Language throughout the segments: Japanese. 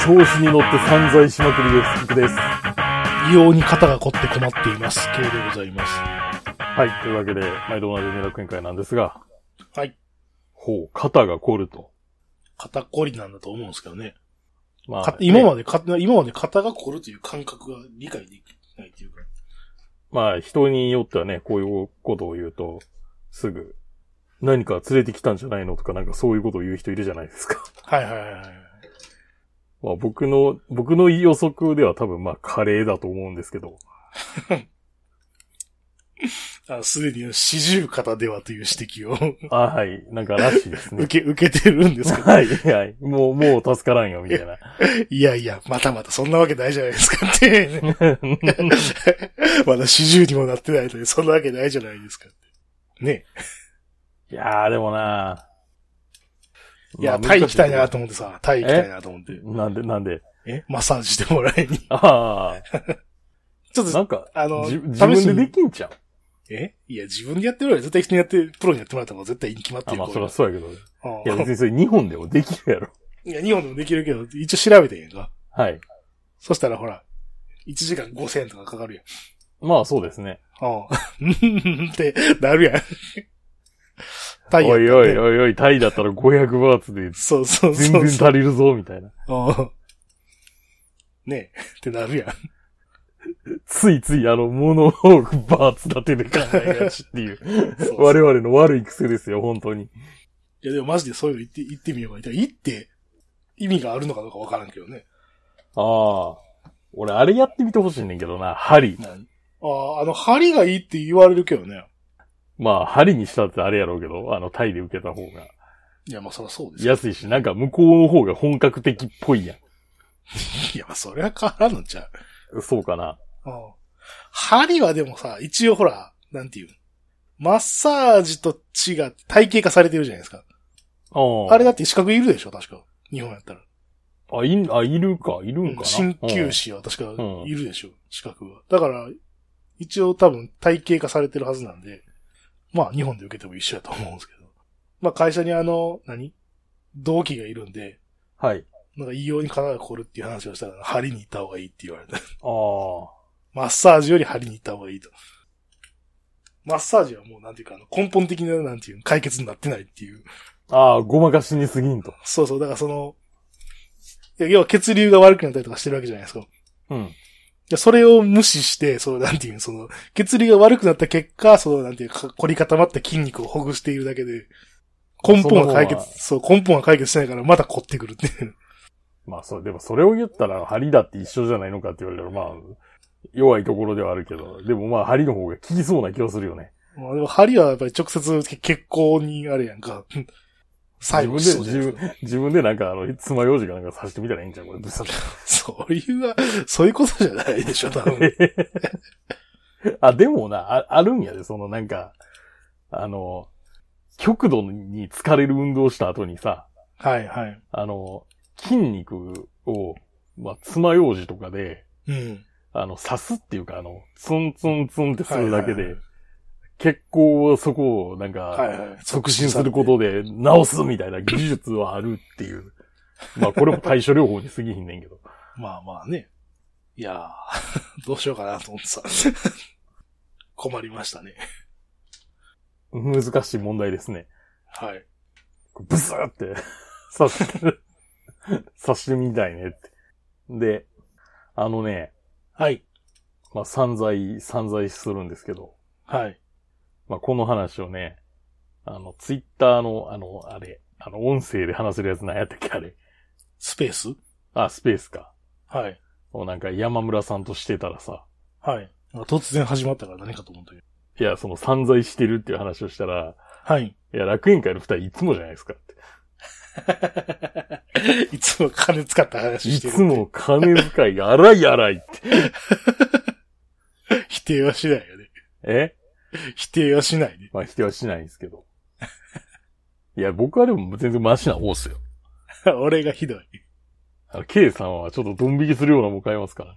調子に乗って散財しまくりです。キクです。 異様に肩が凝って困っています。系でございます。 はい。というわけで、毎度同じ迷惑宴会なんですが。 はい。 ほう、肩が凝ると。 肩こりなんだと思うんですけどね。 まあ、 今まで肩が凝るという感覚が理解できないというか。 まあ、人によってはね、こういうことを言うと、すぐ、何か連れてきたんじゃないのとかなんかそういうことを言う人いるじゃないですか。 はいはいはい。 まあ僕の予測では多分まあカレーだと思うんですけど。 すでに四十肩ではという指摘をはい。なんからしいですね。 受けてるんですけど。 はい、はい。もう助からんよ、みたいな。 いやいや、またそんなわけないじゃないですかって、ね。まだ四十にもなってないのに、そんなわけないじゃないですかって。ね。 いやー、でもなー。 いや、タイ行きたいなと思ってさ、タイ行きたいなと思って。 なんでマッサージしてもらいに。 ああ。 ちょっと、 なんか、自分でできんちゃう？ いや、自分でやってるより絶対人にやって、プロにやってもらった方が絶対いいに決まってる。 まあ、そりゃそうやけど。いや、別ににそれ日本でもできるやろ。 いや、日本でもできるけど、一応調べてんやんか。 はい。 そしたらほら、1時間5000円とかかかるやん。 まあ、そうですね。 ってなるやん。 タイやったら、ね、おい、タイだったら500バーツで。 そう。 全然足りるぞ、みたいな。 ねえ、ってなるやん。 ついつい物をバーツ立てで考えがちっていう。我々の悪い癖ですよ、本当に。 いや、でもマジでそういうの言ってみようか。言って意味があるのかどうかわからんけどね。 ああ。俺、あれやってみてほしいねんけどな、針。 針がいいって言われるけどね。 まあ、針にしたってあれやろうけど、タイで受けた方が。 いや、まあ、そりゃそうです安いし、なんか向こうの方が本格的っぽいやん。 いや、まあ、それは変わらんのちゃう。そうかな。 針はでもさ、一応ほら、なんていう。マッサージと違って体系化されてるじゃないですか。あれだって資格いるでしょ確か。日本やったら。 いるんかな。 鍼灸師は確かいるでしょ資格は。だから、一応多分体系化されてるはずなんで、まあ日本で受けても一緒やと思うんですけど。まあ会社に同期がいるんで、 はい。 なんか異様に肩が凝るっていう話をしたら、針に行った方がいいって言われた。マッマサージより針に行った方がいいと。マッサージはもうなんていうか根本的ななんていう解決になってないっていう。 ごまかしに過ぎんと。 そう、だから要は血流が悪くなったりとかしてるわけじゃないですか。 うん。 それを無視して、なんていう血流が悪くなった結果、なんていうか、凝り固まった筋肉をほぐしているだけで、根本は解決してないからまた凝ってくるっていう。 まあでもそれを言ったら針だって一緒じゃないのかって言われたら、まあ、弱いところではあるけど、でもまあ針の方が効きそうな気がするよね。 まあでも針はやっぱり直接血行にあれやんか。 自分でなんか爪楊枝かなんか刺してみたらいいんちゃうこれ。 そういうことじゃないでしょ、多分。 でもな、あるんやで、なんか、極度に疲れる運動した後にさ、 はいはい。 筋肉を、まあ、爪楊枝とかで、 うん。 刺すっていうか、ツンツンツンってするだけで、血行をそこをなんか、促進することで治すみたいな技術はあるっていう。まあこれも対処療法に過ぎひんねんけど。 まあね。いやー、どうしようかなと思ってさ。困りましたね。 難しい問題ですね。 はい。 ブスーって刺してみたいねって。で、 はい。 まあ散財するんですけど。 はい。 まあこの話をね、ツイッターの音声で話せるやつ何やったっけあれ。 スペース？ スペースか。 はい。 なんか山村さんとしてたらさ。 はい。突然始まったから何かと思ったけど。 いや、散財してるっていう話をしたら。 はい。 いや、楽園会の二人いつもじゃないですかって。 いつも金使った話してる。 いつも金遣いが荒いって。 否定はしないよね。否定はしないね。 まあ否定はしないんですけど。いや、僕はでも全然マシな方っすよ。 俺がひどい。 K さんはちょっとドン引きするようなもん買いますから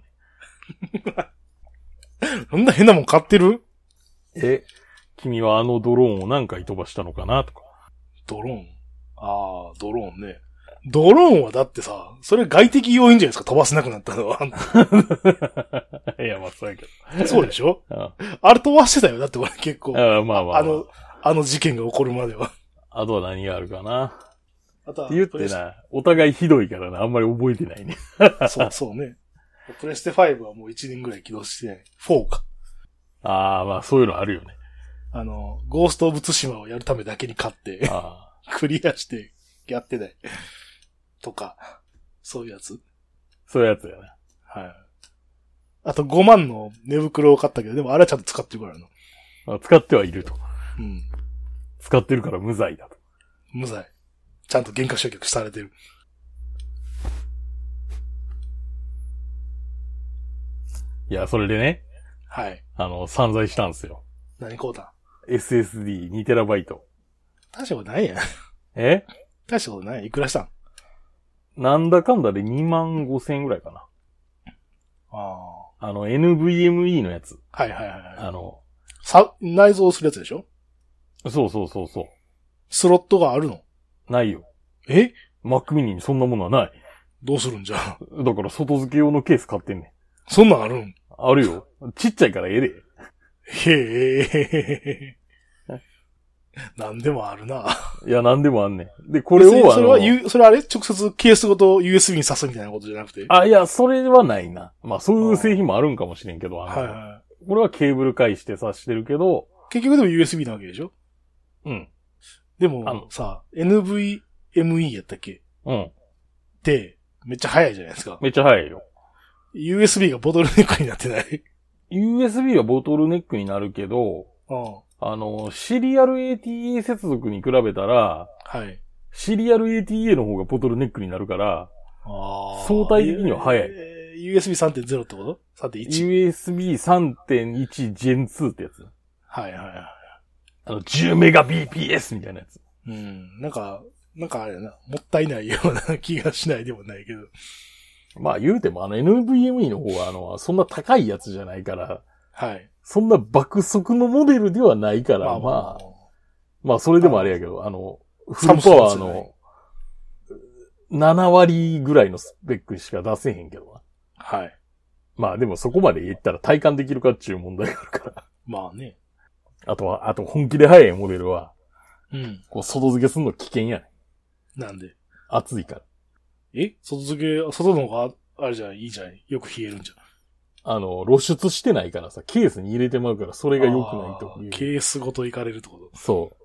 ね。そんな変なもん買ってる？ 君はドローンを何回飛ばしたのかなとか。 ドローンね。 ドローンはだってさ、それ外的要因じゃないですか、飛ばせなくなったのは。 いや、まあそうやけど。 そうでしょああれ飛ばしてたよ、だって俺結構。 あまあまあ、 あの事件が起こるまでは。 あとは何があるかな。 あとはって言ってな、お互いひどいからな、あんまり覚えてないね。 そうね。プレステ5はもう1年ぐらい起動してない。4か。 ああ、まあそういうのあるよね。 ゴースト・オブ・ツシマをやるためだけに買って、クリアしてやってない。とか、そういうやつ。 そういうやつやね。 はい。あと5万の寝袋を買ったけど、でもあれはちゃんと使ってるからな。 使ってはいると。 うん。 使ってるから無罪だと。 無罪。ちゃんと原価償却されてる。 いや、それでね。 はい。 散財したんですよ。 何買うたん ?SSD2TB。 大したことないやん。 え大したことないやん。いくらしたんなんだかんだで25,000円ぐらいかな。NVMe のやつ。 はいはいはい。内蔵するやつでしょそうそうそうそう。 スロットがあるのないよ。 Mac mini にそんなものはない。 どうするんじゃだから外付け用のケース買ってんねん。 そんなんあるんあるよ。ちっちゃいからええで。 へえ。なんでもあるな。 いや、なんでもあんねん。で、これをそれあれ直接ケースごと USB に挿すみたいなことじゃなくていや、それはないな。まあ、そういう製品もあるんかもしれんけど、 はいはい。 これはケーブル介して挿してるけど、 結局でも USB なわけでしょうん。 でも、さ、NVMe やったっけうん。 って、めっちゃ早いじゃないですか。 めっちゃ早いよ。 USB がボトルネックになってない ?USB はボトルネックになるけど、シリアル ATA 接続に比べたら、 はい。 シリアル ATA の方がボトルネックになるから、相対的には早い。 USB 3.0 ってこと ?3.1。USB 3.1 Gen 2ってやつ。 はいはいはい。 10メガ BPS みたいなやつ。 うん。なんかあれやな。もったいないような気がしないでもないけど。 まあ言うてもNVMe の方はそんな高いやつじゃないから。 はい。 そんな爆速のモデルではないから、まあそれでもあれやけど、フルパワーの7割ぐらいのスペックしか出せへんけどな。 はい。 まあでもそこまで言ったら体感できるかっていう問題があるから。 まあね。 あと本気で速いモデルは、 うん。 こう外付けすんの危険やねん。なんで暑いから。 外の方があれじゃいいじゃん。よく冷えるんじゃん。 露出してないからさ、ケースに入れてまうからそれが良くないという。 ケースごといかれるってことそう。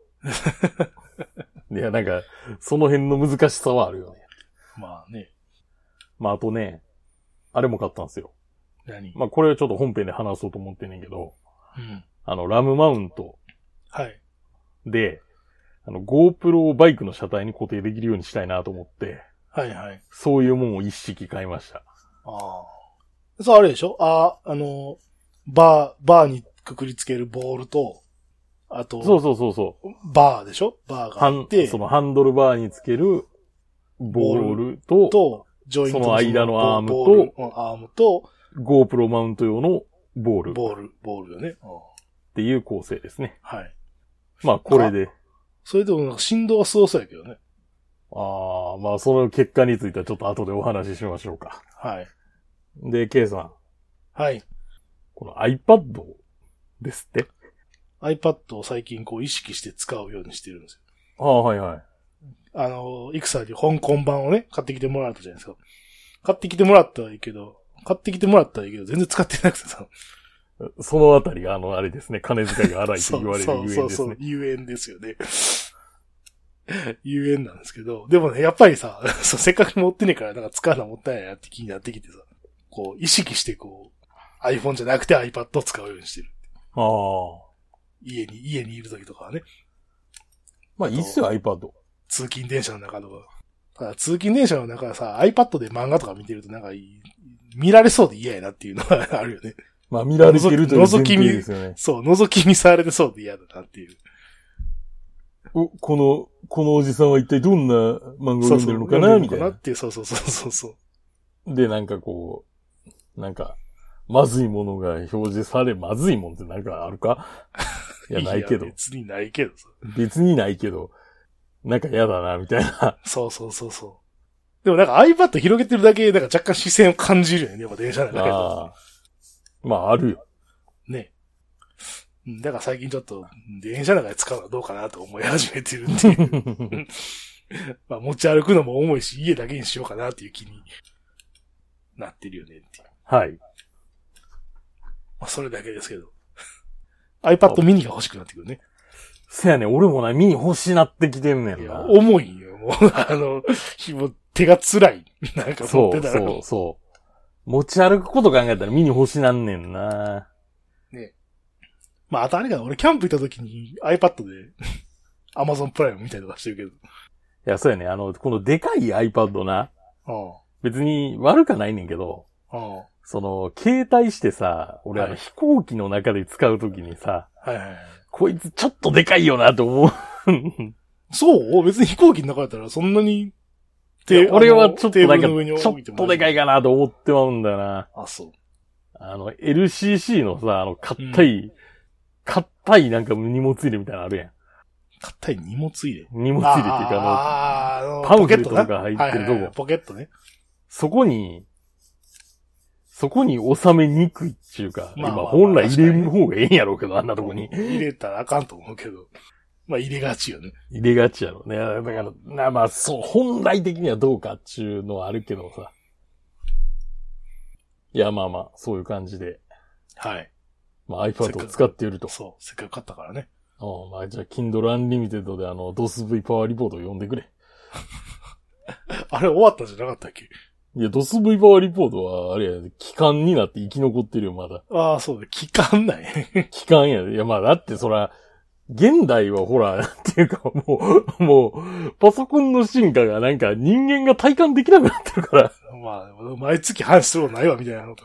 いや、なんか、その辺の難しさはあるよね。 まあね。 まああとね、あれも買ったんですよ。 何まあこれはちょっと本編で話そうと思ってんねんけど、 うん。 ラムマウント。 はい。 で、GoPro をバイクの車体に固定できるようにしたいなと思って、 はいはい。 そういうもんを一式買いました。 ああ。そう、あれでしょバーにくくりつけるボールと、あと、 そう。 バーでしょバーがあって、 そのハンドルバーにつけるボールと、 ジョイントその間のアームと、GoPro マウント用のボール。 ボールよね。 っていう構成ですね。 はい。 まあこれで。 それでもなんか振動はすごそうやけどね。 まあその結果についてはちょっと後でお話ししましょうか。 はい。 で、K さん。 はい。 この iPad ですって ?iPad を最近こう意識して使うようにしてるんですよ。 はいはい。 いくさに香港版をね、買ってきてもらったじゃないですか。買ってきてもらったらいいけど、全然使ってなくてさ。 そのあたりがあれですね、金遣いが荒いと言われるゆえんですね。 そう、ゆえんですよね。ゆえんなんですけど、でもね、やっぱりさ、せっかく持ってねえから、なんか使うのもったいないなって気になってきてさ、こう、意識してこう、iPhone じゃなくて iPad を使うようにしてる。家にいる時とかはね。 まあいいっすよ、iPad。 通勤電車の中とか。ただ通勤電車の中はさ、iPad で漫画とか見てるとなんか見られそうで嫌やなっていうのはあるよね。 まあ見られてるという前提ですよね。 そう、覗き見されてそうで嫌だなっていう。 このおじさんは一体どんな漫画を読んでるのかなみたいな。 そう。 で、なんかこう、なんか、まずいものが表示され、まずいもんってなんかあるかいや、ないけど。 別にないけどさ。 別にないけど、なんか嫌だな、みたいな。 そう。 でもなんか iPad 広げてるだけで、なんか若干視線を感じるよね。やっぱ電車の中で。ああ。まあ、あるよ。 ね。だから最近ちょっと、電車の中で使うのはどうかなと思い始めてるっていう。まあ持ち歩くのも重いし、家だけにしようかなっていう気になってるよねっていう。 はい。 まあそれだけですけど。iPad mini が欲しくなってくるね。 せやね、俺もな、ミニ欲しなってきてんねんな。 重いよ、もう、もう手が辛い。なんか持ってたら。 そう。持ち歩くこと考えたらミニ欲しなんねんな。 ね。まあ、あとあれかな、俺キャンプ行った時に iPad でAmazon プライムみたいなの出してるけど。 いや、そうやね、このでかい iPad な。別に悪かないねんけど。携帯してさ、俺飛行機の中で使うときにさ、こいつちょっとでかいよなと思う。 そう別に飛行機の中だったらそんなに俺はちょっとなんか、ちょっとでかいかなと思ってまうんだよな。 あ、そう。 LCC のさ、硬いなんか荷物入れみたいなのあるやん。 硬い荷物入れ荷物入れっていうかパンフレットとか入ってるとこ。 ポケットね。 そこに収めにくいっていうか、今本来入れる方がええんやろうけど、あんなとこに。 入れたらあかんと思うけど。まあ入れがちよね。 入れがちやろね。だから、まあそう、本来的にはどうかっていうのはあるけどさ。いや、まあまあ、そういう感じで。 はい。 まあ iPad を使っていると。 そう、せっかく買ったからね。 まあじゃあ、Kindle Unlimited でDOSV パワーリポートを読んでくれ。 あれ終わったんじゃなかったっけ？ いや、DOSV パワーリポートは、あれやで、期間になって生き残ってるよ、まだ。 ああ、そうだ、期間ない。 期間やで。いや、まあだってそら、現代はほら、っていうかもう、パソコンの進化がなんか人間が体感できなくなってるから。 まあ、毎月話することないわ、みたいなこと。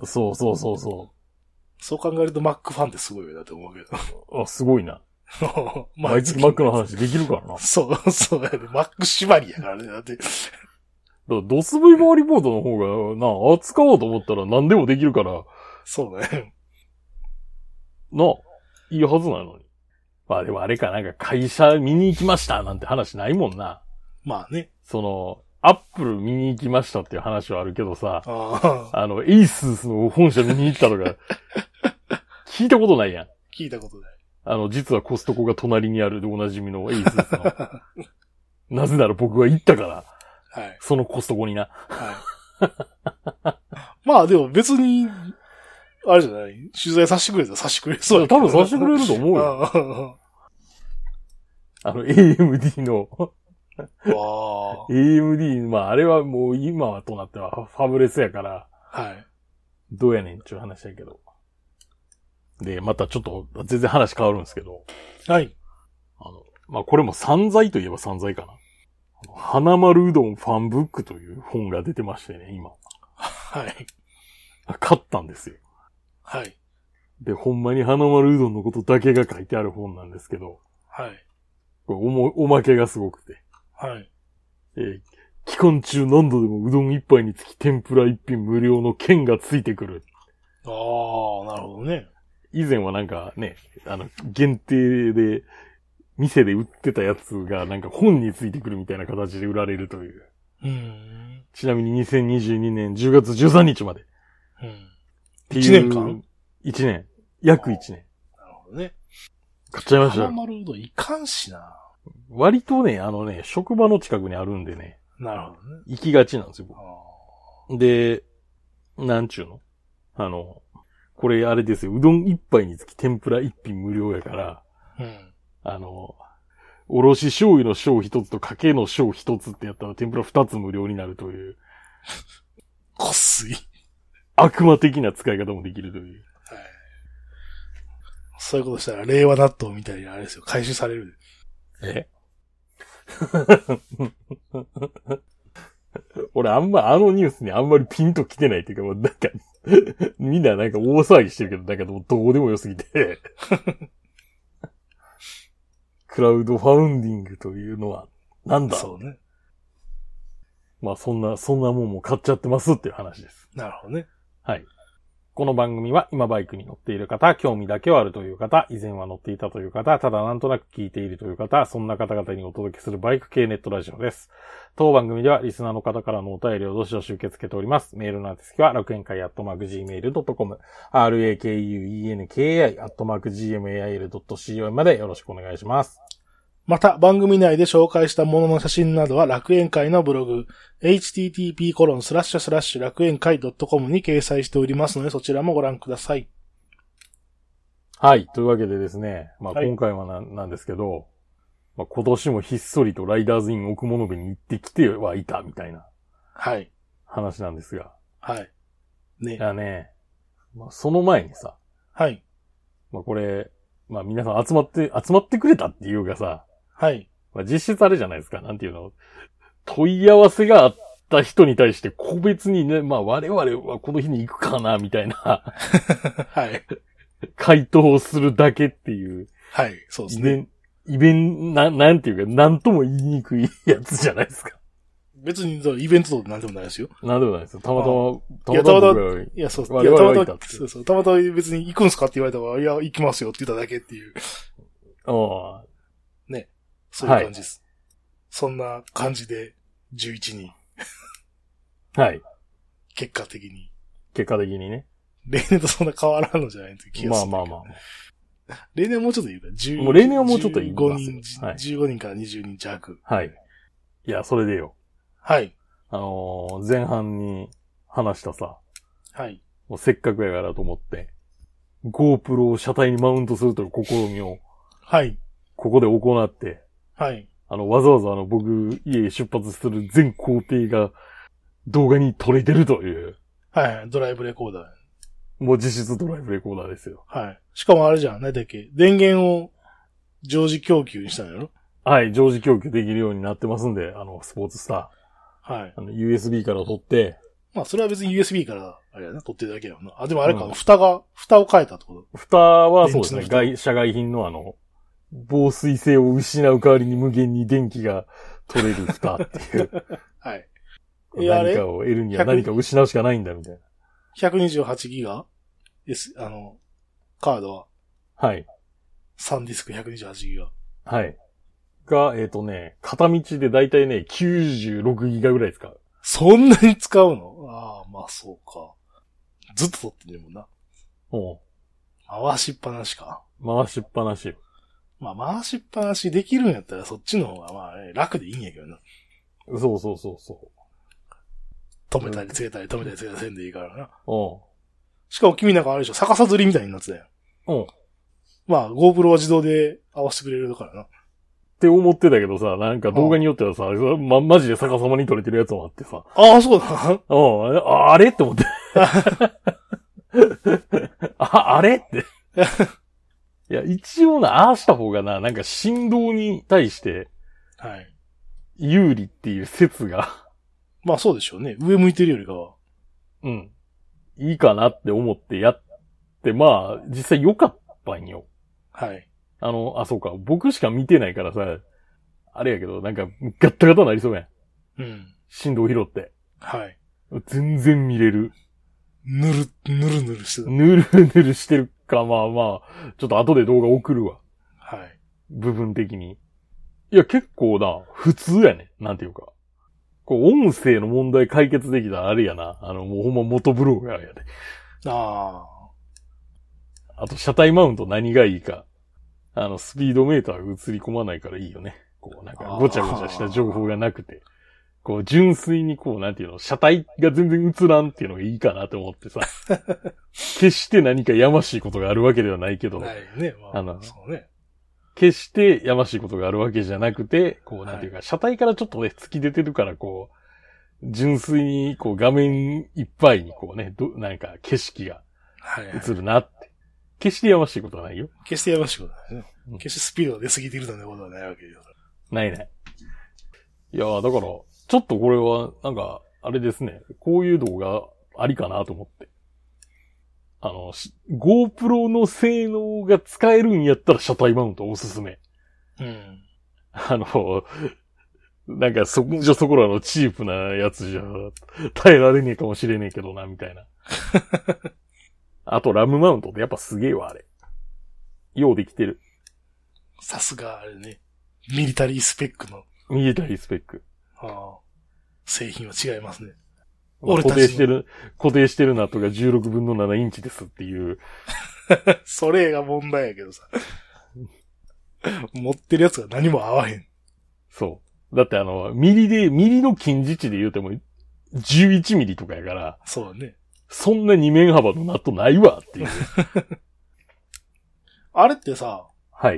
そう。 そう考えると Mac ファンってすごいよなって思うけど。 あ、すごいな。毎月 Mac の話できるからな。 そうやで、Mac 縛りやからね、だって。 ドス V パワーリポートの方が、扱おうと思ったら何でもできるから。 そうね。 いいはずなのに。まあでもあれか、なんか会社見に行きましたなんて話ないもんな。 まあね。 アップル見に行きましたっていう話はあるけどさ、エイススの本社見に行ったとか、聞いたことないやん。 聞いたことない。 実はコストコが隣にあるでおなじみのエイススの。なぜなら僕は行ったから。 はい。 そのコストコにな。 はい。まあでも別に、あれじゃない取材させてくれたらさせてくれそうだ多分させてくれると思うよ。AMD の。AMD、まああれはもう今となってはファブレスやから。 はい。 どうやねんっていう話やけど。で、またちょっと全然話変わるんですけど。 はい。 まあこれも散財といえば散財かな。花丸うどんファンブックという本が出てましてね、今。 はい。 買ったんですよ。 はい。 で、ほんまに花丸うどんのことだけが書いてある本なんですけど。 はい。 これおまけがすごくて。 はい。 期間中何度でもうどん一杯につき天ぷら一品無料の券がついてくる。 ああ、なるほどね。 以前はなんかね、限定で、店で売ってたやつがなんか本についてくるみたいな形で売られるという。ちなみに2022年10月13日まで。 1年間 ?1 年。約1年。 なるほどね。 買っちゃいました。 花丸うどんいかんしな。 割とね、職場の近くにあるんでね。 なるほどね。 行きがちなんですよ、僕。で、なんちゅうのこれあれですよ、うどん一杯につき天ぷら一品無料やから、おろし醤油の醤一つとかけの醤一つってやったら天ぷら二つ無料になるという。 こすい。 悪魔的な使い方もできるという。 はい。そういうことしたら令和納豆みたいにあれですよ、回収される。 俺あんまニュースにあんまりピンと来てないっていうか、もうなんか、みんななんか大騒ぎしてるけど、なんかどうでもよすぎて。クラウドファウンディングというのは、なんだ？ そうね。 まあそんなもんも買っちゃってますっていう話です。 なるほどね。 はい。 この番組は今バイクに乗っている方、興味だけはあるという方、以前は乗っていたという方、ただなんとなく聞いているという方、そんな方々にお届けするバイク系ネットラジオです。当番組ではリスナーの方からのお便りをどしどし受け付けております。メールの宛先は楽園会@gmail.com、rakuenkai@gmail.com までよろしくお願いします。 また、番組内で紹介したものの写真などは楽園会のブログ、http:// 楽園会 .com に掲載しておりますので、そちらもご覧ください。 はい。というわけでですね、まあ、 はい今回はなんですけど、まあ、今年もひっそりとライダーズイン奥物部に行ってきてはいたみたいなはい。 話なんですが。 はい。ね。 いやね、まあ、その前にさ、 はい。 まあ、これ、まあ、皆さん集まってくれたっていうかさ、 はい。 まあ、実質あれじゃないですか。なんていうの、問い合わせがあった人に対して個別にね、まあ我々はこの日に行くかな、みたいなはい。 回答をするだけっていう。 はい。そうですね。 なんていうか、なんとも言いにくいやつじゃないですか。 別にイベントとなんでもないですよ。 なんでもないですよ。たまたま僕がいや、そう、 我々は行ったってそうそう。たまたま別に行くんすかって言われたから、いや、行きますよって言っただけっていう。 ああ。 ね。そういう感じです。はい、そんな感じで、11人。 はい。 結果的にね。例年とそんな変わらんのじゃないって気がする。まあ。例年はもうちょっと言うから、 もう例年はもうちょっと言います。 15人、はい、15人から20人弱。 はい。いや、それでよ。 はい。 前半に話したさ。 はい。 もうせっかくやからと思って、GoPro を車体にマウントするという試みを。 はい。 ここで行って。 はい。 わざわざ僕、家出発する全工程が動画に撮れてるという。 はい。ドライブレコーダー。 もう実質ドライブレコーダーですよ。 はい。しかもあれじゃん。何だっけ。電源を常時供給にしたんやろ？ はい。常時供給できるようになってますんで、スポーツスター。はい。 USB から撮って。 まあ、それは別に USB から、あれやな、撮ってるだけやな。あ、でもあれか、蓋を変えたってこと？ 蓋はそうですね。社外品の防水性を失う代わりに無限に電気が取れる蓋っていう。 はい。 何かを得るには何かを失うしかないんだ、みたいな。 128ギガカードは。 はい。 3ディスク128ギガ。 はい。が、片道でだいたいね、96ギガぐらい使う。 そんなに使うの？ああ、まあそうか。ずっと撮ってるもんな。 おう。 回しっぱなしか。 回しっぱなし。 まあ回しっぱなしできるんやったらそっちの方がまあ、楽でいいんやけどな。 そう。 止めたりつけたり止めたりつけたりせんでいいからな。 おう。 しかも君なんかあれでしょ、逆さずりみたいになってたよ。 うん。 まあ GoPro は自動で合わせてくれるからな。 って思ってたけどさ、なんか動画によってはさ、マジで逆さまに撮れてるやつもあってさ。 ああ、そうだ。 あれって思って。あれって。いや、一応ああした方がなんか振動に対して、 はい。 有利っていう説が。 まあそうでしょうね。上向いてるよりかは。 うん。いいかなって思ってやって、まあ、実際良かったんよ。 はい。 そうか。僕しか見てないからさ、あれやけど、なんか、ガッタガタなりそうやん。 うん。 振動拾って。 はい。 全然見れる。 ぬるしてる。 ぬるしてるか、まあまあ、ちょっと後で動画送るわ。 はい。 部分的に。いや、結構普通やね。なんていうか。音声の問題解決できたらあれやな。もうほんま元ブロガーやで。 あと、車体マウント何がいいか。スピードメーターが映り込まないからいいよね。なんか、ごちゃごちゃした情報がなくて。純粋になんていうの、車体が全然映らんっていうのがいいかなと思ってさ。決して何かやましいことがあるわけではないけど。 ないね。そうね。 決してやましいことがあるわけじゃなくて、なんていうか、車体からちょっとね、突き出てるから、純粋に、画面いっぱいになんか景色が映るなって。決してやましいことはないよ。 決してやましいことはないね。決してスピードが出過ぎているということはないわけよ。 ない。いやだから、ちょっとこれは、なんか、あれですね。こういう動画ありかなと思って。GoPro の性能が使えるんやったら車体マウントおすすめ。 うん。 なんかそこらのチープなやつじゃ耐えられねえかもしれねえけどな、みたいな。 あとラムマウントってやっぱすげえわ、あれ。ようできてる。 さすが、あれね。ミリタリースペックの。 ミリタリースペック。 ああ。製品は違いますね。 俺たち固定してるナットが16分の7インチですっていう。 それが問題やけどさ。持ってるやつが何も合わへん。 そう。だってミリの近似値で言うても11ミリとかやから。 そうだね。 そんな2面幅のナットないわっていう。 あれってさ。 はい。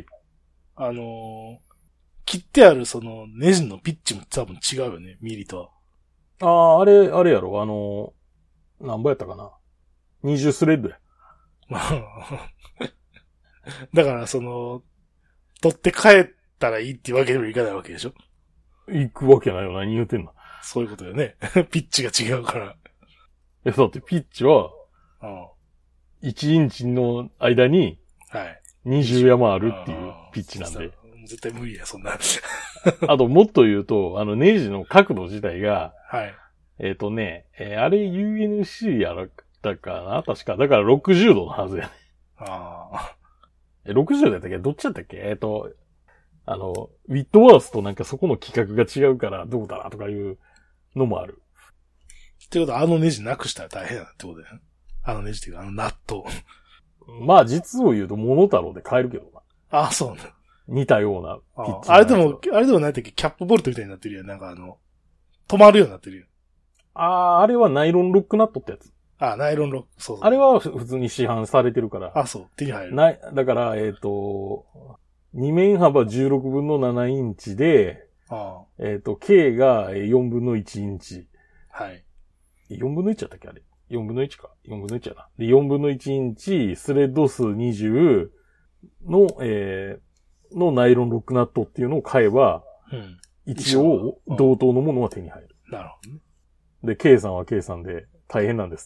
切ってあるそのネジのピッチも多分違うよね、ミリとは。あれやろ、何ぼやったかな。20スレッドや。 だから取って帰ったらいいっていうわけにもいかないわけでしょ？ 行くわけないよ。何言うてんの？ そういうことよね。ピッチが違うから。 だってピッチは、1インチの間に、 はい。 20山あるっていうピッチなんで。 絶対無理や、そんな。 あと、もっと言うと、ネジの角度自体が、 はい。 あれ UNC やったかな確か。だから60度のはずやね。 ああ。 60度やったっけどっちやったっけウィットワースとなんかそこの規格が違うからどうだなとかいうのもある。 ってことは、ネジなくしたら大変だってことだよね。ネジっていうか、ナット。 まあ、実を言うと、モノタロウで買えるけどな。 ああ、そうね。 似たようなピッチ。 あれでも何やったっけキャップボルトみたいになってるやん。なんか止まるようになってるよ。 あれはナイロンロックナットってやつ。 ナイロンロック、そう。 あれは普通に市販されてるから。 そう。手に入る。 だから、2面幅16分の7インチで、K が4分の1インチ。 はい。 4分の1やったっけあれ。4分の1か。4分の1やな。で、4分の1インチ、スレッド数20のナイロンロックナットっていうのを買えば、一応、同等のものは手に入る。 なるほどね。 で、K さんは K さんで大変なんですって。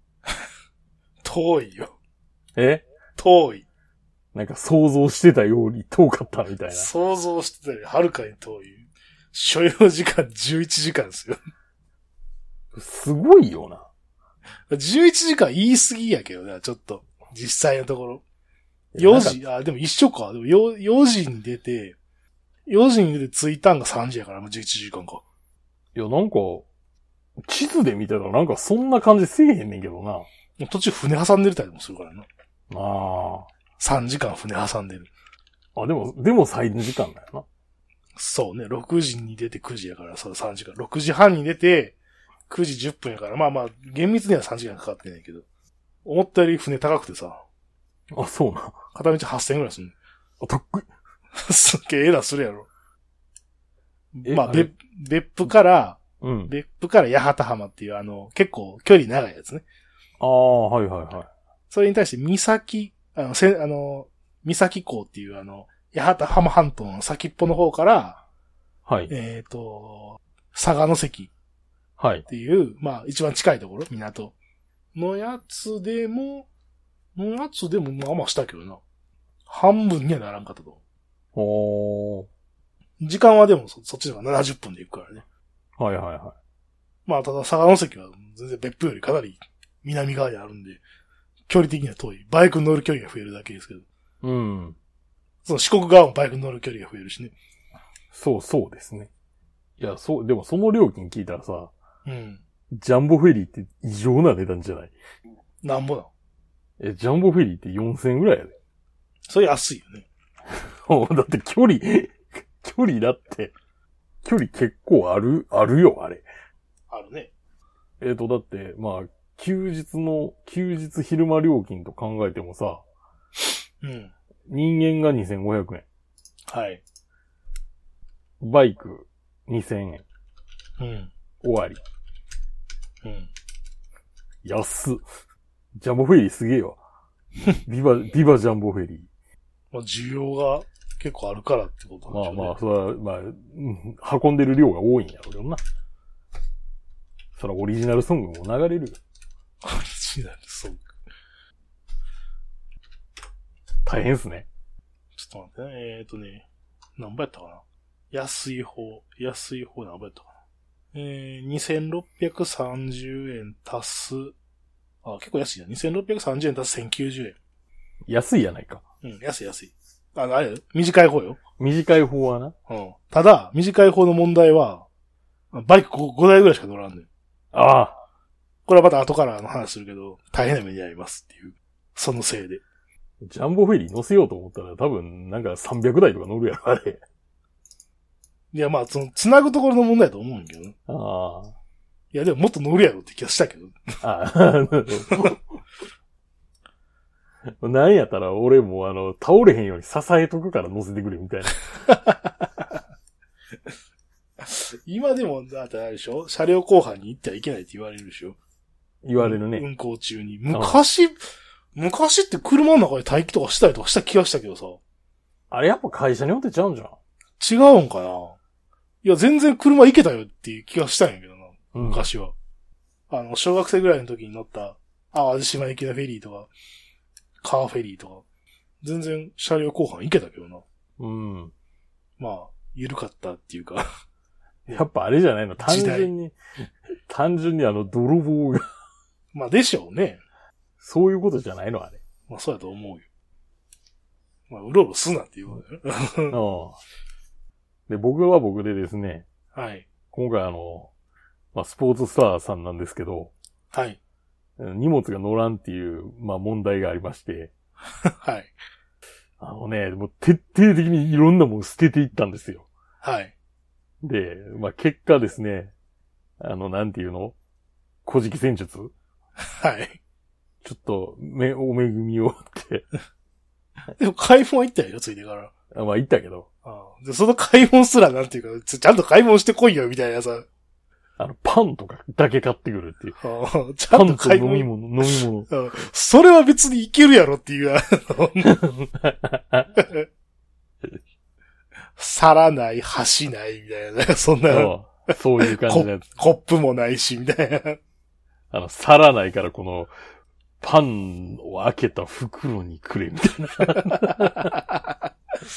遠いよ。遠い。 なんか想像してたより遠かったみたいな。 想像してたよりはるかに遠い。所要時間11時間ですよ。 すごいよな。 11時間言い過ぎやけどね、ちょっと。実際のところ。4時、でも一緒か。でも4時に出て着いたんが3時やからもう11時間か。 いや、なんか、地図で見てたらなんかそんな感じせえへんねんけどな。 途中船挟んでるたりもするからな。 ああ。 3時間船挟んでる。 でも3時間だよな。 そうね。6時に出て9時やから、そう3時間。6時半に出て、9時10分やから、まあ、厳密には3時間かかってないけど。思ったより船高くてさ。 そうな。 片道8000円くらいするの。 高い。 すっげえなするやろ。まあ、別府から、別府から八幡浜っていう結構距離長いやつね。 はいはいはい。 それに対して三崎港っていう八幡浜半島の先っぽの方から、 はい。 佐賀関。 はい。 っていう、まあ一番近いところ、港。のやつでもまあまあしたけどな。半分にはならんかったと。時間はでもそっちの方が70分で行くからね。はいはいはい。まあただ佐賀関は全然別府よりかなり南側にあるんで、距離的には遠い。バイクに乗る距離が増えるだけですけど。その四国側もバイクに乗る距離が増えるしね。そうですね。いや、でもその料金聞いたらさ、ジャンボフェリーって異常な値段じゃない？なんぼな？ジャンボフェリーって4000円ぐらいやで。それ安いよね。だって距離だって、距離結構あるよ、あれ。あるね。だって、まあ、休日昼間料金と考えてもさ、人間が2500円。はい。バイク2000円。終わり。安っ。ジャンボフェリーすげえわ。ビバジャンボフェリー。まあ、需要が結構あるからってことなんでしょうね。まあ、それは、運んでる量が多いんやろうけどな。そらオリジナルソングも流れるよ。オリジナルソング。大変っすね。ちょっと待ってね。何倍やったかな。安い方何倍やったかな。2630円足す、 あ、結構安いな。2630円足す1090円。 安いやないか。 うん、安い。あれ、短い方よ。 短い方はな。 うん。ただ、短い方の問題は、バイク 5台ぐらいしか乗らんねん。 ああ。 これはまた後から話するけど、大変な目に遭いますっていう。そのせいで。 ジャンボフェリー乗せようと思ったら多分なんか300台とか乗るやろ、あれ。 いや、まあ、繋ぐところの問題だと思うんやけどね。 ああ。 いや、でももっと乗るやろって気がしたけど。 ああ。なんやったら俺も倒れへんように支えとくから乗せてくれみたいな。 今でも、だってあれでしょ、車両後半に行ってはいけないって言われるでしょ。 言われるね。 運行中に。昔って車の中で待機とかしたりとかした気がしたけどさ。 あれやっぱ会社によってちゃうんじゃん。 違うんかな。いや、全然車行けたよっていう気がしたんやけどな。昔は。小学生ぐらいの時に乗った、淡路島行きのフェリーとか、カーフェリーとか、全然車両後半行けたけどな。 うん。 まあ、緩かったっていうか。 やっぱあれじゃないの、単純に泥棒が。 まあでしょうね。 そういうことじゃないのあれ。 まあそうだと思うよ。まあ、うろうろすなっていうことだよ。 で、僕は僕でですね。 はい。 今回まあ、スポーツスターさんなんですけど。 はい。 荷物が乗らんっていう、まあ問題がありまして。 はい。 もう徹底的にいろんなもの捨てていったんですよ。 はい。 で、まあ結果ですね、なんていうの？古事記戦術？ はい。 ちょっと、お恵みをって。 でも買い物行ったよ、ついてから。 まあ行ったけど。 で、その買い物すらなんていうか、ちゃんと買い物してこいよ、みたいなさ。 パンとかだけ買ってくるっていう。 ちゃんと買い物。 飲み物。 それは別にいけるやろっていう、皿ない、箸ない、みたいな、そんな。 そういう感じのやつ。 コップもないし、みたいな。皿ないからパンを開けた袋にくれ、みたいな。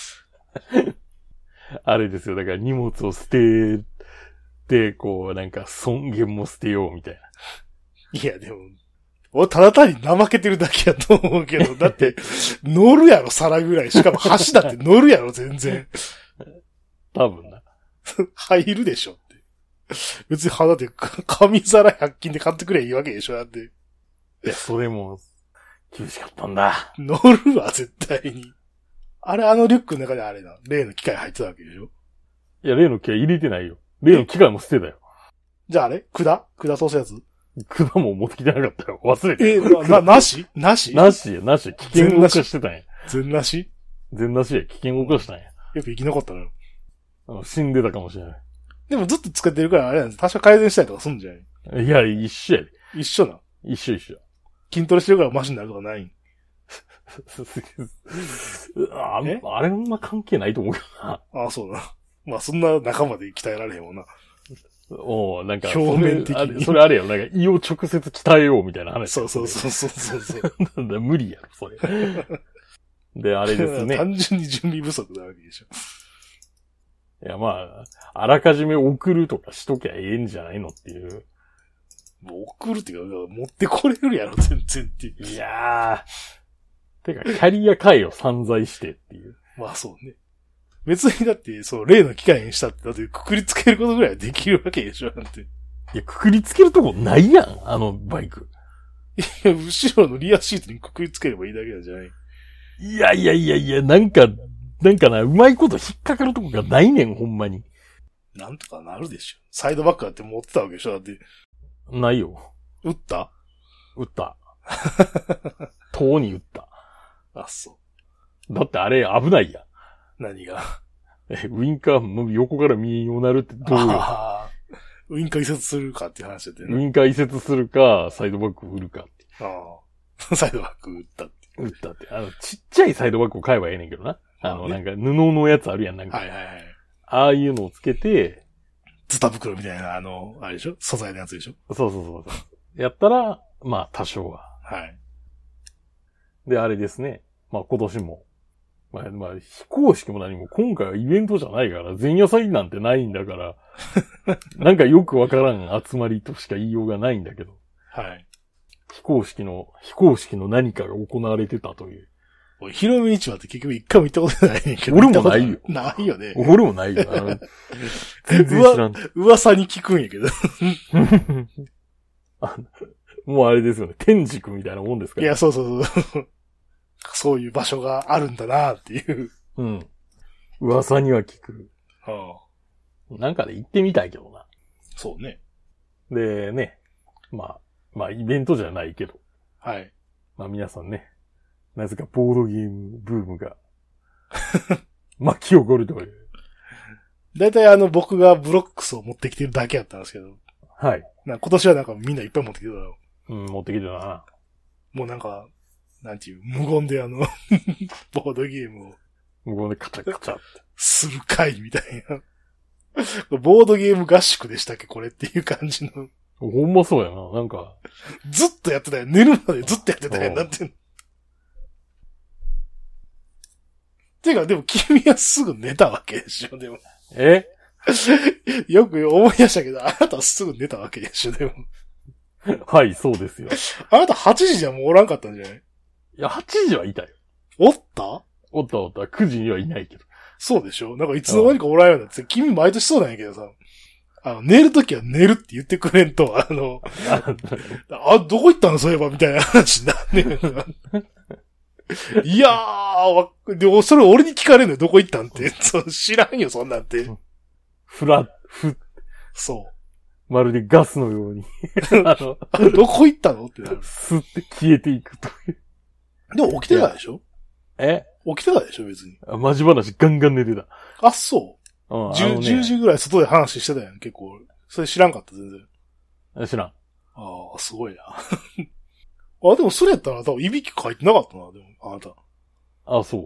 あれですよ。だから荷物を捨てて、なんか尊厳も捨てよう、みたいな。 いや、でも、俺ただ単に怠けてるだけやと思うけど、だって、乗るやろ、皿ぐらい。しかも箸だって乗るやろ、全然。 多分な。 入るでしょって。別にだって紙皿100均で買ってくればいいわけでしょ、だって。 いや、それも、厳しかったんだ。 乗るわ、絶対に。あれ、リュックの中であれな、例の機械入ってたわけでしょ。 いや、例の機械入れてないよ。例の機械も捨てたよ。 じゃああれ管通すやつ管も持ってきてなかったよ。忘れて。 なしなし。 危険を犯してたんや。 全なしや。危険を犯したんや。 よく生き残ったのよ。 死んでたかもしれない。 でもずっと使ってるからあれなんです。多少改善したりとかすんじゃない？ いや、一緒やで。 一緒な。 一緒。 筋トレしてるからマシになるとかないん？ あれもま関係ないと思うけどな。 ああ、そうな。まあそんな仲間で鍛えられへんもんな。 なんか、 表面的に。 それあれよ。なんか胃を直接鍛えようみたいな話。 そう。 なんだ、無理やろ、それ。で、あれですね。 単純に準備不足なわけでしょ。 いや、まあ、あらかじめ送るとかしときゃええんじゃないのっていう。 もう送るっていうか、持ってこれるやろ、全然っていう。 いやー。てか、キャリア界を散財してっていう。 まあそうね。別にだって、例の機械にしたって、だってくくりつけることぐらいはできるわけでしょ、なんて。 いや、くくりつけるとこないやん、バイク。 いや、後ろのリアシートにくくりつければいいだけなんじゃない？ いや、なんかな、うまいこと引っかかるとこがないねん、ほんまに。 なんとかなるでしょ。サイドバックだって持ってたわけでしょ、だって。 ないよ。 撃った。 塔に撃った。 あ、そう。 だってあれ危ないやん。 何が？ ウインカーも横から見えんようになるってどうよ。 ウインカー移設するかっていう話だったよね。 ウインカー移設するか、サイドバック振るかって。 サイドバック撃ったって。 ちっちゃいサイドバックを買えばええねんけどな。なんか布のやつあるやん、なんか。 はい。 ああいうのをつけて、 ズタ袋みたいな、あれでしょ？素材のやつでしょ？ そう。やったら、まあ、多少は。 はい。 で、あれですね。まあ、今年も。まあ、非公式も何も、今回はイベントじゃないから、前夜祭なんてないんだから、なんかよくわからん集まりとしか言いようがないんだけど。 はい。 非公式の何かが行われてたという。 ヒロミ市場って結局一回も行ったことないねんけど。 俺もないよ。 ないよね。 俺もないよ。全然知らん。 噂に聞くんやけど。 もうあれですよね。天竺みたいなもんですから。 いや、そうそうそう。そういう場所があるんだなっていう。 うん。噂には聞く。 はあ、なんかで行ってみたいけどな。 そうね。 でね。まあ、イベントじゃないけど。 はい。 まあ皆さんね。なぜかボードゲームブームが巻き起こるという。 だいたい僕がブロックスを持ってきてるだけやったんですけど。 はい。 今年はなんかみんないっぱい持ってきてたよ。 うん、持ってきてたな。 もうなんか、なんていう、無言でボードゲームを。 無言でカチャカチャって。 する会みたいな。ボードゲーム合宿でしたっけこれっていう感じの。 ほんまそうやな。なんか。 ずっとやってたよ。寝るまでずっとやってたよ。なんて。てか、でも君はすぐ寝たわけでしょ、でも。よく思い出したけど、あなたはすぐ寝たわけでしょ、でも。 はい、そうですよ。 あなた8時じゃもうおらんかったんじゃない？ いや、8時はいたよ。 おった？ おった。9時にはいないけど。 そうでしょ？なんかいつの間にかおらんようになって、君毎年そうなんやけどさ。寝るときは寝るって言ってくれんと、どこ行ったのそういえばみたいな話になんねん。いやー、でもそれ俺に聞かれんのよ、どこ行ったんって。知らんよ、そんなんて。そう。 まるでガスのように。 どこ行ったのってなる。 スって消えていくという。 でも起きてたでしょ？起きてたでしょ、別に。 マジ話ガンガン寝てた。 あ、そう。10時ぐらい外で話してたやん、結構。それ知らんかった、全然。 知らん。 ああ、すごいな。でもそれやったら多分いびき書いてなかったな、でも、あなた。 あ、そう。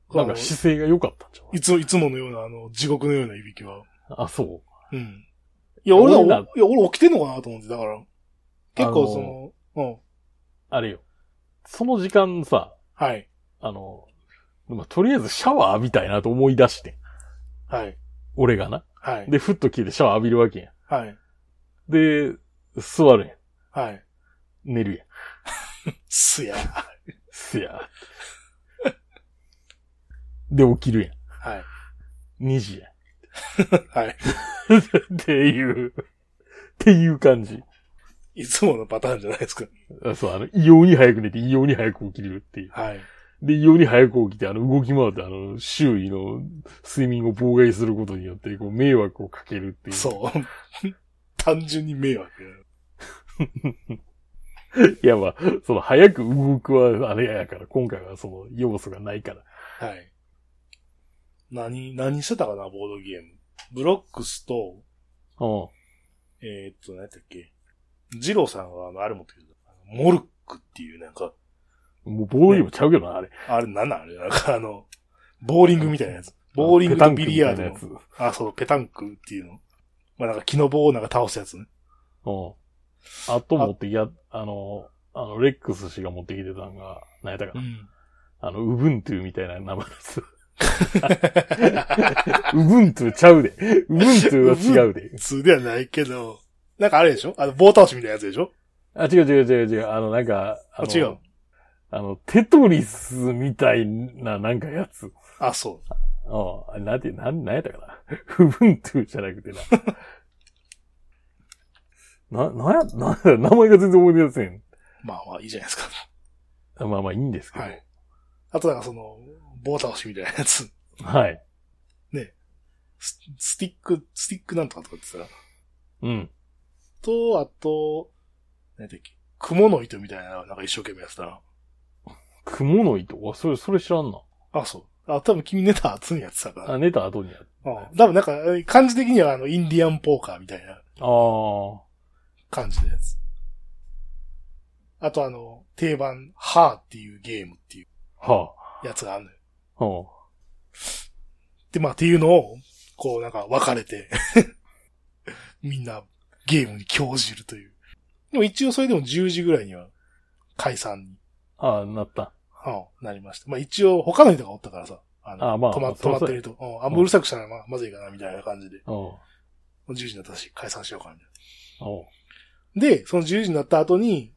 なんか姿勢が良かったんじゃん。 いつものような、地獄のようないびきは。 あ、そう。 うん。いや、俺起きてんのかなと思って、だから。結構あれよ。その時間さ。 はい。 とりあえずシャワー浴びたいなと思い出して。 はい。 俺がな。 はい。 で、ふっと消えてシャワー浴びるわけやん。 はい。 で、座るやん。 はい。 寝るやん。 すや。 で、起きるやん。 はい。 2時やん。はい。 っていう感じ。 いつものパターンじゃないですか。 そう、異様に早く寝て、異様に早く起きるっていう。 はい。 で、異様に早く起きて、動き回って、周囲の睡眠を妨害することによって、迷惑をかけるっていう。 そう。単純に迷惑いや、まあ、早く動くは、あれやから、今回は要素がないから。 はい。何してたかな、ボードゲーム。ブロックスと、何やったっけ。ジローさんがあれ持ってきた。モルックっていうなんか。 もうボーリングちゃうけどな、あれ。 あれなんなんあれなんかボーリングみたいなやつ。ボーリングとビリヤードの。やつ。あ、そう、ペタンクっていうの。まあ、なんか木の棒をなんか倒すやつね。 あと持ってきた、レックス氏が持ってきてたのが、何やったかな。ウブントゥみたいな名前です。ウブントゥちゃうで。ウブントゥは違うで。 普通ではないけど、なんかあれでしょ棒倒しみたいなやつでしょ違う。なんか、 違う。 テトリスみたいななんかやつ。 あ、そう。 なんやったかな。ウブントゥじゃなくてな。名前が全然思い出せん。 まあいいじゃないですか。 まあいいんですけど。はい。 あとなんか棒倒しみたいなやつ。 はい。 ね。スティックなんとかって言ったら。 うん。 あと、何だっけ、雲の糸みたいな、なんか一生懸命やってたな。 雲の糸？それ知らんな。あ、 そう。多分君寝た後にやってたから。 寝た後にやってた。多分なんか、感じ的にはインディアンポーカーみたいな。感じのやつ。あと定番、ハーっていうゲームっていう。やつがあるのよ。で、っていうのを、なんか分かれて、みんなゲームに興じるという。でも一応それでも10時ぐらいには解散に。 なった。 なりました。一応他の人がおったからさ。止まってると。あんまうるさくしたらまずいかなみたいな感じで。10時になったし解散しようかみたいな。で、その10時になった後に、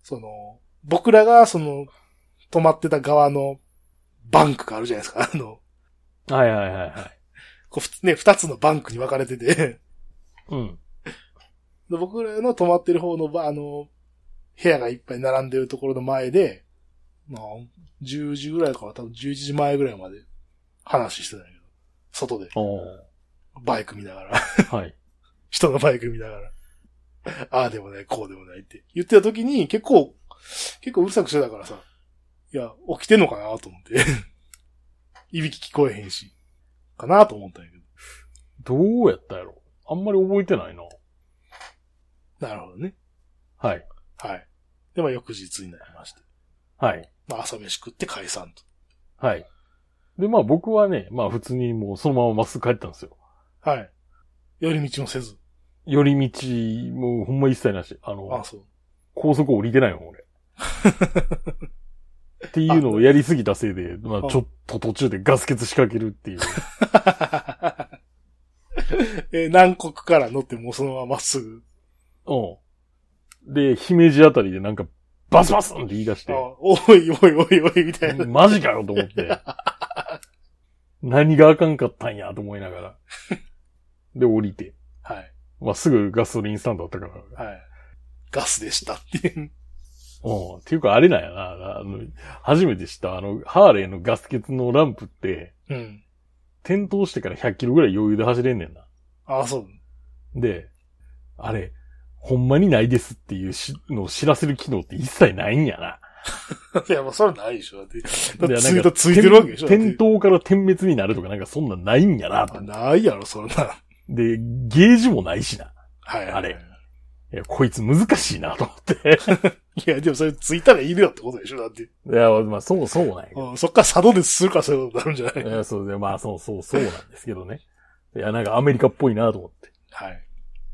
僕らが泊まってた側のバンクがあるじゃないですか。 はいはいはいはい。 二つのバンクに分かれててうん。 で僕らの泊まってる方の、部屋がいっぱい並んでるところの前で、まあ、10時ぐらいから多分11時前ぐらいまで話してたんやけど、外で。バイク見ながら。 はい。 人のバイク見ながら。ああでもない、こうでもないって言ってた時に結構うるさくしてたからさ、いや、起きてんのかなと思って。いびき聞こえへんし、かなと思ったんやけど。どうやったやろ？あんまり覚えてないな。 なるほどね。 はい。 はい。で、まあ翌日になりまして。 はい。 まあ朝飯食って解散と。 はい。で、まあ僕はね、まあ普通にもうそのまままっすぐ帰ったんですよ。 はい。寄り道もせず。 寄り道、もうほんま一切なし。 そう。 高速降りてないもん、俺。っていうのをやりすぎたせいで、まあちょっと途中でガス欠仕掛けるっていう。 南国から乗ってもうそのまままっすぐ。 うん。で、姫路あたりでなんかバスバスンって言い出して。 おいおいおいおいみたいな。 マジかよと思って。何があかんかったんやと思いながら。で、降りて。 はい。 まあ、すぐガソリンスタンドあったから。 はい。ガスでしたっていう。 っていうかあれなんやな。初めて知った、ハーレーのガス欠のランプって、 うん。 点灯してから100キロぐらい余裕で走れんねんな。 そう。で、 あれ、ほんまにないですっていうのを知らせる機能って一切ないんやな。 いや、もうそれないでしょ。だって、ついてるわけでしょ。 点灯から点滅になるとかなんかそんなんないんやな。 ないやろ、そんな。 で、ゲージもないしな。 はい、 あれ。いや、こいつ難しいなと思って。 いや、でもそれついたらいるよってことでしょ、だって。いや、まあ、そうなんやけど。そっから作動でするからそういうことになるんじゃない？ いや、そうで、まあ、そうなんですけどね。いや、なんかアメリカっぽいなと思って。 はい。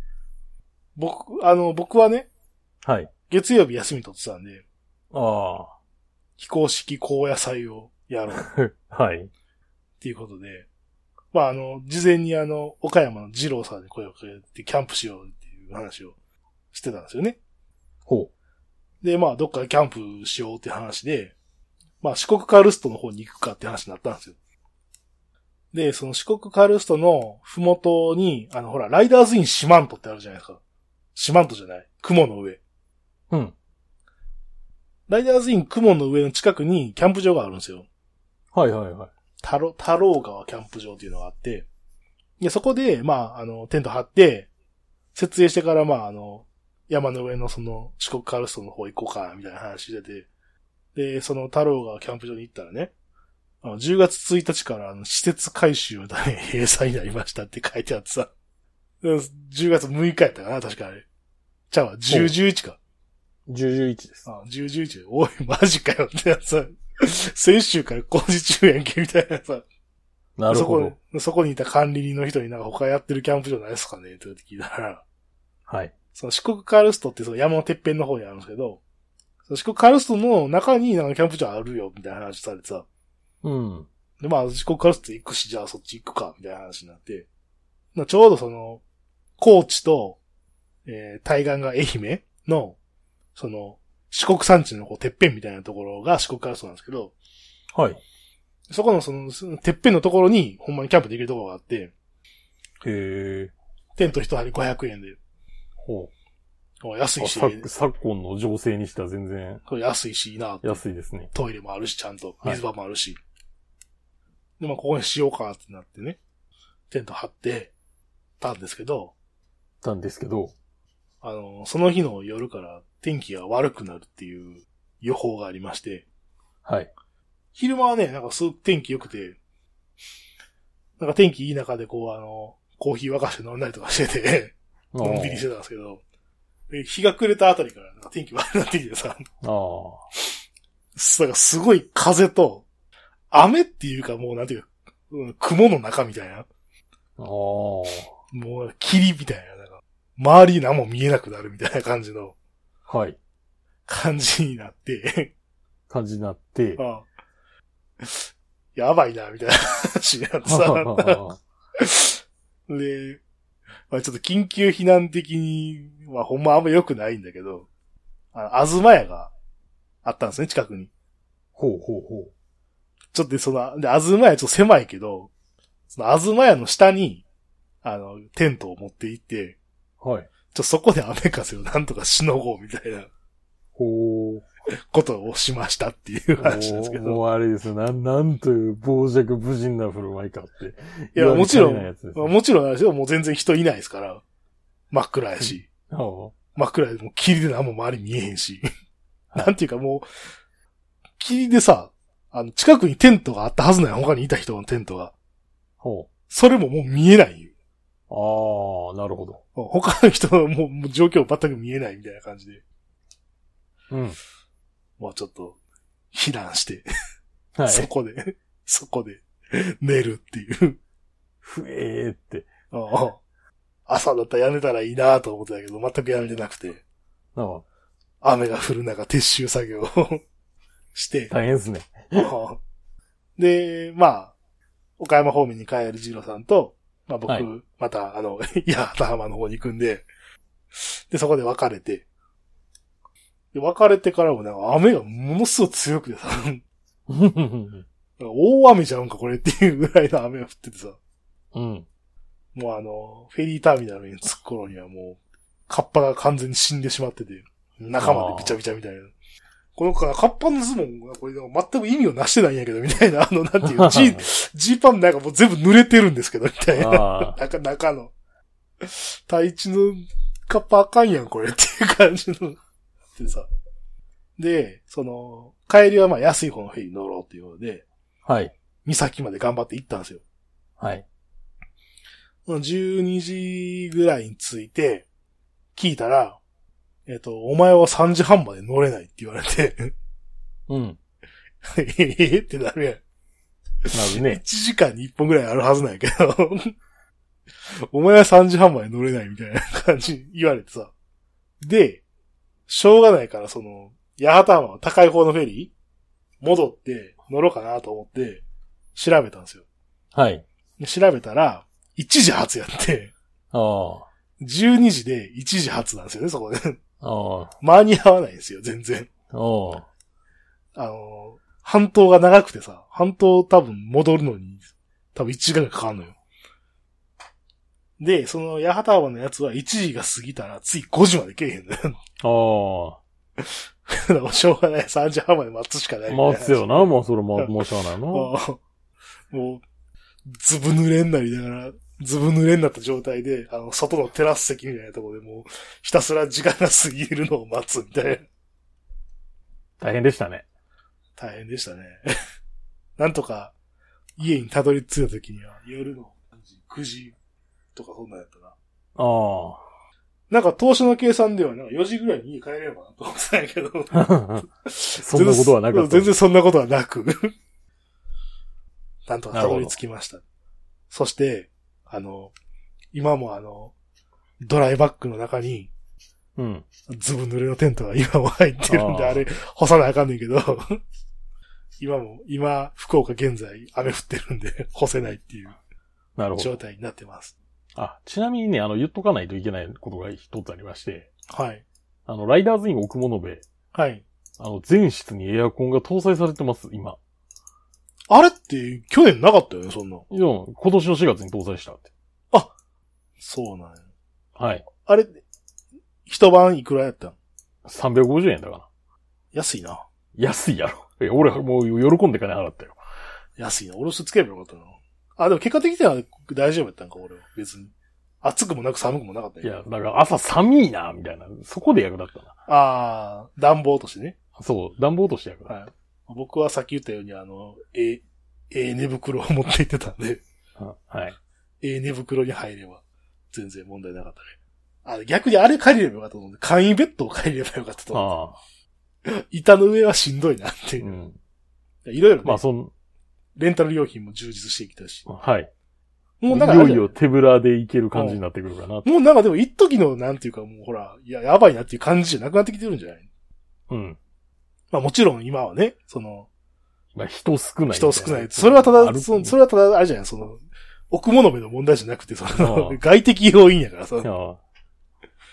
僕はね。 はい。 月曜日休み取ってたんで。 ああ。 非公式高野菜をやろう。 はい。 っていうことで。まあ、事前に岡山の二郎さんに声をかけてキャンプしようっていう話をしてたんですよね。 ほう。で、まあ、どっかでキャンプしようって話で、まあ、四国カルストの方に行くかって話になったんですよ。で、その四国カルストのふもとに、ほら、ライダーズイン四万十ってあるじゃないですか。四万十じゃない。雲の上。 うん。 ライダーズイン雲の上の近くにキャンプ場があるんですよ。 はいはいはい。 太郎川キャンプ場っていうのがあって、で、そこで、まあ、テント張って、設営してから、まあ、山の上のその四国カルストの方行こうか、みたいな話してて、で、その太郎川キャンプ場に行ったらね、10月1日から施設改修のため閉鎖になりましたって書いてあってさ、10月6日やったかな、確かあれ。ちゃうわ、10、11か。 10、11です。 10、11で、おい、マジかよってやつさ、先週から工事中やんけ、みたいなさ。 なるほど。 そこにいた管理人の人になんか他やってるキャンプ場ないですかねって聞いたら。 はい。 その四国カルストってその山のてっぺんの方にあるんですけど、その四国カルストの中になんかキャンプ場あるよ、みたいな話されてさ。 うん。 で、まあ四国カルスト行くし、じゃあそっち行くか、みたいな話になって。ちょうどその、高知と、対岸が愛媛の、その、四国山地のこうてっぺんみたいなところが四国カルストなんですけど、 はい。 そこのその、てっぺんのところに、ほんまにキャンプできるところがあって、 へテント一張り500円で。 ほう。 安いし。 昨今の情勢にしては全然。 これ安いしいいな。 安いですね。 トイレもあるし、ちゃんと。水場もあるし。はい、で、まあ、ここにしようかってなってね。テント張って、たんですけど。 その日の夜から天気が悪くなるっていう予報がありまして。 はい。 昼間はね、なんかすごく天気良くて、なんか天気いい中でこうコーヒー沸かして飲んだりとかしてて、のんびりしてたんですけど、日が暮れたあたりからなんか天気悪くなってきてさ、なんかすごい風と、雨っていうかもうなんていうか、雲の中みたいな。もう霧みたいな、なんか周りに何も見えなくなるみたいな感じの、 はい。 感じになって、やばいな、みたいな話になってさ。で、まあちょっと緊急避難的に、まあほんまあんま良くないんだけど、 あずま屋があったんですね、近くに。 ほうほうほう。 ちょっとで、あずま屋ちょっと狭いけど、そのあずま屋の下に、テントを持って行って、 はい。 そこで雨風をなんとかしのごうみたいな。 ほう。 ことをしましたっていう話なんですけど。 もうあれですよ。なんという傍若無人な振る舞いかって。 いや、もちろん、 ね、 もちろんなんですよ。もう全然人いないですから。真っ暗やし。真っ暗でもう霧で何も周り見えへんし。なんていうかもう、霧でさ、近くにテントがあったはずない。他にいた人のテントが。 ほう。 それももう見えないよ。 ああ、なるほど。 他の人のもう状況全く見えないみたいな感じで。 うん。 もうちょっと、避難して、 はい。 そこで寝るっていう。 ふえーって。 朝だったらやめたらいいなと思ってたけど、全くやめてなくて。雨が降る中、撤収作業をして。 大変ですね。 で、まあ、岡山方面に帰るジロさんと、まあ僕、はい、また、八幡浜の方に行くんで、で、そこで別れて、で別れてからもなんか雨がものすごく強くてさ、大雨じゃうんかこれっていうぐらいの雨が降っててさ、 うん。 もうフェリーターミナルに着く頃にはもう、カッパが完全に死んでしまってて、中までビチャビチャみたいな。このカッパのズボンがこれ全く意味をなしてないんやけど、みたいな、なんていうジーパンなんかもう全部濡れてるんですけど、みたいな。中の。対地のカッパあかんやん、これっていう感じの。でさ。で、帰りはまあ安い方のフェリー乗ろうっていうので、 はい。 岬まで頑張って行ったんですよ。 はい。 12時ぐらいに着いて、聞いたら、お前は3時半まで乗れないって言われて。 うん。 ってなるやん。 なるね。 1時間に1本ぐらいあるはずなんやけど。お前は3時半まで乗れないみたいな感じ言われてさ。で、しょうがないから八幡浜の高い方のフェリー戻って乗ろうかなと思って調べたんですよ。 はい。 調べたら、1時発やって、12時で1時発なんですよね、そこで。間に合わないんですよ、全然。半島が長くてさ、半島多分戻るのに、多分1時間がかかるのよ。で、八幡浜のやつは1時が過ぎたら、つい5時まで来えへんのよ。だからしょうがない。3時半まで待つしかない。 待つよな、もうそれもうしょうがないな。 もう、ずぶ濡れになりながら、ずぶ濡れになった状態で、外のテラス席みたいなところでもう、ひたすら時間が過ぎるのを待つみたいな。 大変でしたね。 大変でしたね。なんとか、家にたどり着いた時には、夜の9時とかそんなんやったな。なんか当初の計算では、なんか4時ぐらいに家帰れればなと思ってたんやけど。 そんなことはなかった。 全然そんなことはなく。なんとかたどり着きました。そして、今もドライバッグの中に、ずぶ濡れのテントが今も入ってるんで、あれ、干さなあかんねんけど、今、福岡現在雨降ってるんで、干せないっていう状態になってます。 ちなみにね、言っとかないといけないことが一つありまして。 はい。 ライダーズイン奥物部。 はい。 全室にエアコンが搭載されてます、今。 あれって去年なかったよね、そんな。 いや、今年の4月に搭載したって。 そうなんや。 はい。 あれ、一晩いくらやったん ?350 円だから。 安いな。 安いやろ。俺はもう喜んで金払ったよ。 安いな。俺そつければよかったな。でも結果的には大丈夫やったんか、俺は。別に。暑くもなく寒くもなかったよ。いや、だから朝寒いな、みたいな。そこで役立ったな。暖房としてね。 そう、暖房として役立った。 はい。僕はさっき言ったように寝袋を持って行ってたんで。 はい。 寝袋に入れば、全然問題なかったね。逆にあれ借りればよかったと思うんで、簡易ベッドを借りればよかったと思う。板の上はしんどいなっていう。いろいろね。レンタル料品も充実してきたし。 はい。 もうなんかいよいよ手ぶらでいける感じになってくるかな。もうなんかでも一時のなんていうかもうほら、やばいなっていう感じじゃなくなってきてるんじゃない？まあもちろん今はね、 まあ人少ない。 人少ない。それはただ、それはただあれじゃない、奥物目の問題じゃなくて、外的要因やからさ。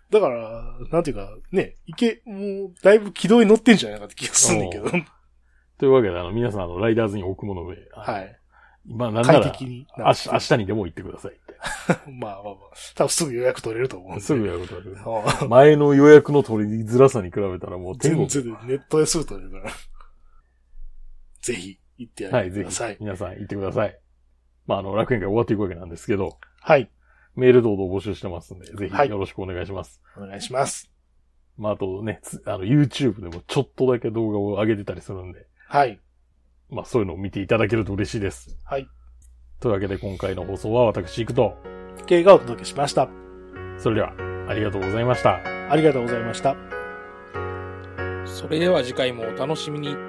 だから、なんていうか、ね、もう、だいぶ軌道に乗ってんじゃないかって気がするんだけど。 というわけで、皆さん、ライダーズに置くもので、 はい。 まあ、なんなら、 快適に明日にでも行ってくださいって。 まあ。多分すぐ予約取れると思うんで。 すぐ予約取れる。前の予約の取りづらさに比べたらもう全然ネットですぐ取れるから。ぜひ、行ってあげてください。 はい、ぜひ、皆さん行ってください。まあ、楽園会終わっていくわけなんですけど。 はい。 メール等々募集してますんで、ぜひよろしくお願いします。 お願いします。 まあ、あとね、YouTube でもちょっとだけ動画を上げてたりするんで。 はい。 まあ、そういうのを見ていただけると嬉しいです。 はい。 というわけで今回の放送は私、行くと、 K がお届けしました。 それでは、ありがとうございました。 ありがとうございました。 それでは次回もお楽しみに。